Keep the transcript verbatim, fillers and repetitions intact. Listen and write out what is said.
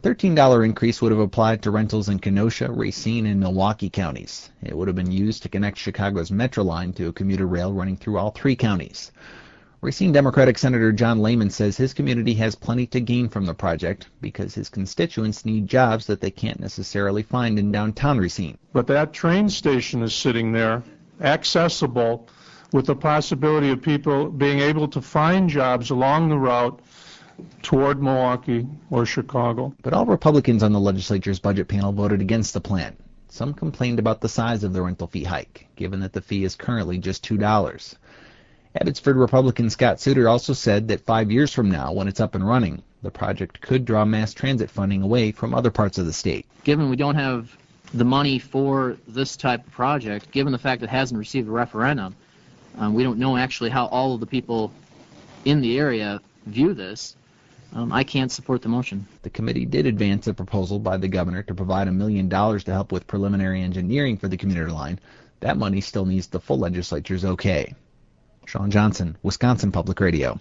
thirteen dollar increase would have applied to rentals in Kenosha, Racine, and Milwaukee counties. It would have been used to connect Chicago's Metro line to a commuter rail running through all three counties. Racine Democratic Senator John Lehman says his community has plenty to gain from the project because his constituents need jobs that they can't necessarily find in downtown Racine. But that train station is sitting there, accessible, with the possibility of people being able to find jobs along the route toward Milwaukee or Chicago. But all Republicans on the legislature's budget panel voted against the plan. Some complained about the size of the rental fee hike, given that the fee is currently just two dollars. Abbotsford Republican Scott Suter also said that five years from now, when it's up and running, the project could draw mass transit funding away from other parts of the state. Given we don't have the money for this type of project, given the fact that it hasn't received a referendum, um, we don't know actually how all of the people in the area view this. Um, I can't support the motion. The committee did advance a proposal by the governor to provide a million dollars to help with preliminary engineering for the commuter line. That money still needs the full legislature's okay. Sean Johnson, Wisconsin Public Radio.